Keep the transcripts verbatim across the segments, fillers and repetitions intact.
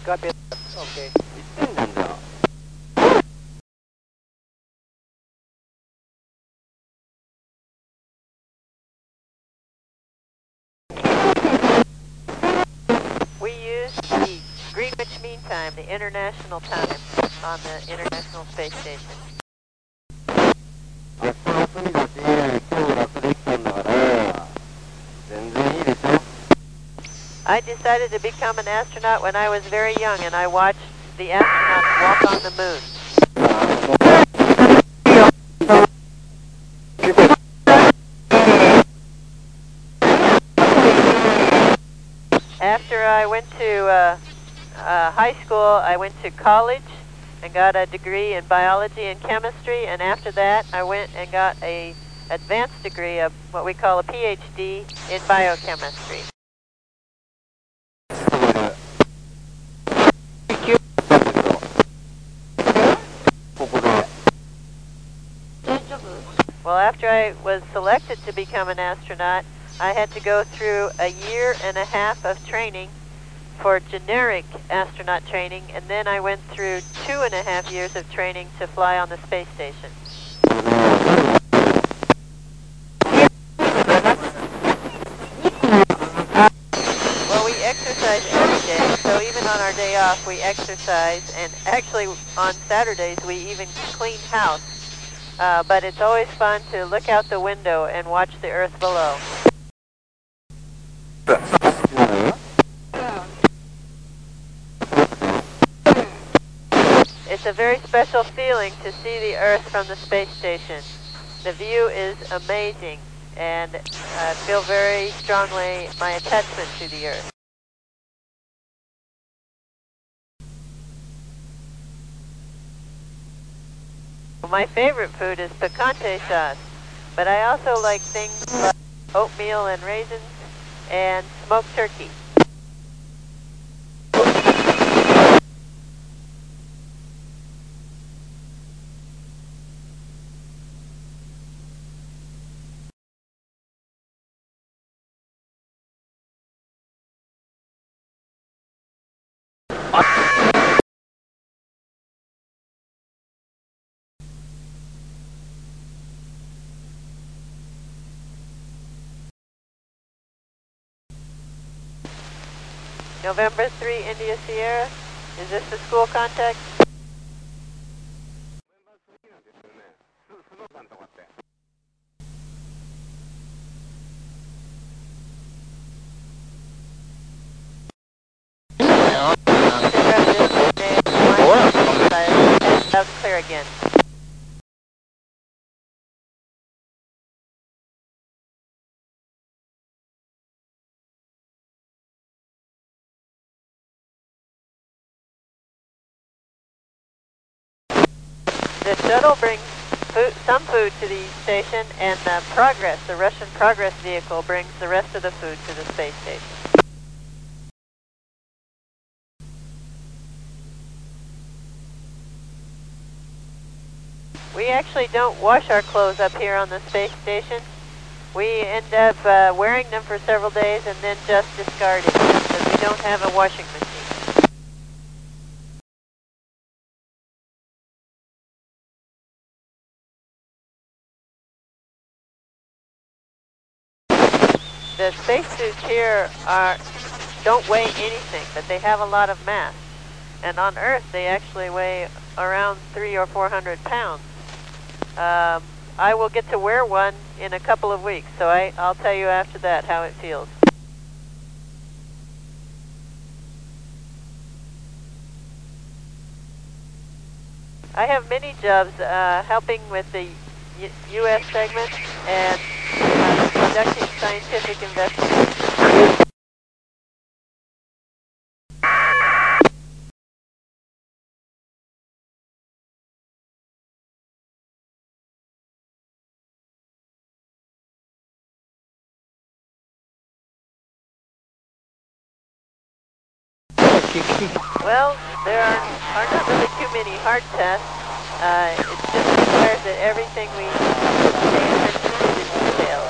Copy. Okay. いってんなんだ。 We use the Greenwich Mean Time, the international time, on the International Space Station. 明日休みだし、今日楽できたんだから、全然いいでしょ。 I decided to become an astronaut when I was very young, and I watched the astronauts walk on the moon. After I went to uh, uh, high school, I went to college and got a degree in biology and chemistry, and after that I went and got a advanced degree of what we call a P H D in biochemistry. Well, after I was selected to become an astronaut, I had to go through a year and a half of training for generic astronaut training, and then I went through two and a half years of training to fly on the space station. Well, we exercise every day, so even on our day off, we exercise, and actually on Saturdays, we even clean house. Uh, but it's always fun to look out the window and watch the Earth below. It's a very special feeling to see the Earth from the space station. The view is amazing, and I feel very strongly my attachment to the Earth. My favorite food is picante sauce, but I also like things like oatmeal and raisins and smoked turkey. November three, India Sierra. Is this the school contact? Loud and clear again. The shuttle brings food, some food to the station, and uh, Progress, the Russian Progress vehicle, brings the rest of the food to the space station. We actually don't wash our clothes up here on the space station. We end up uh, wearing them for several days and then just discarding them because we don't have a washing machine. The spacesuits here are don't weigh anything, but they have a lot of mass. And on Earth, they actually weigh around three or four hundred pounds. Um, I will get to wear one in a couple of weeks, so I, I'll tell you after that how it feels. I have many jobs uh, helping with the U U S segment and uh, conducting scientific investigations. Well, there are, are not really too many hard tests. Uh, it just requires that everything we pay attention to the details.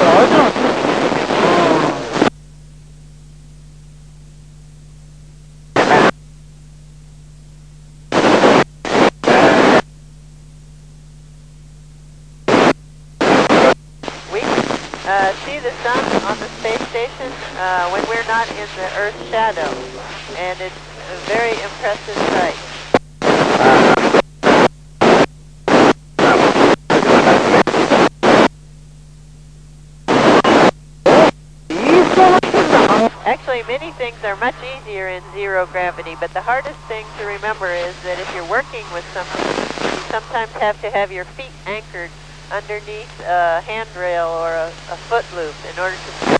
So, uh, see the sun on the space station uh, when we're not in the Earth's shadow, and it's a very impressive sight. Actually, many things are much easier in zero gravity, but the hardest thing to remember is that if you're working with something, you sometimes have to have your feet anchored underneath a handrail or a, a foot loop in order to...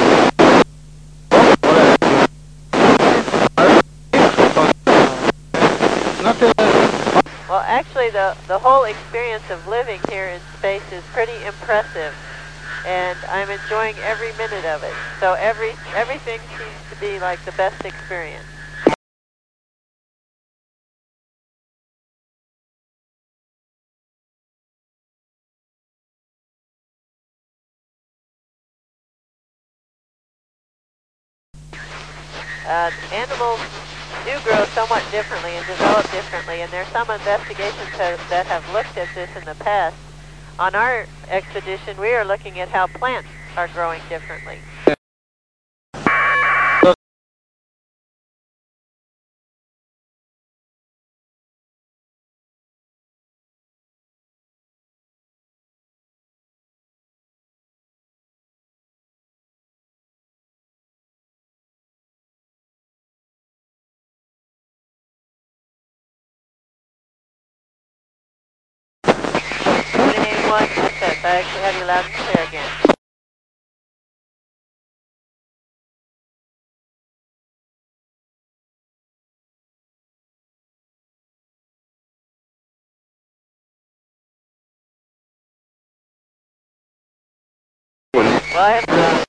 Well, actually, the, the whole experience of living here in space is pretty impressive, and I'm enjoying every minute of it. So every everything seems to be like the best experience. Uh, animals do grow somewhat differently and develop differently, and there's some investigations that, that have looked at this in the past. On our expedition, we are looking at how plants are growing differently. twenty-one percent. I actually have you loud and clear again. Well, I have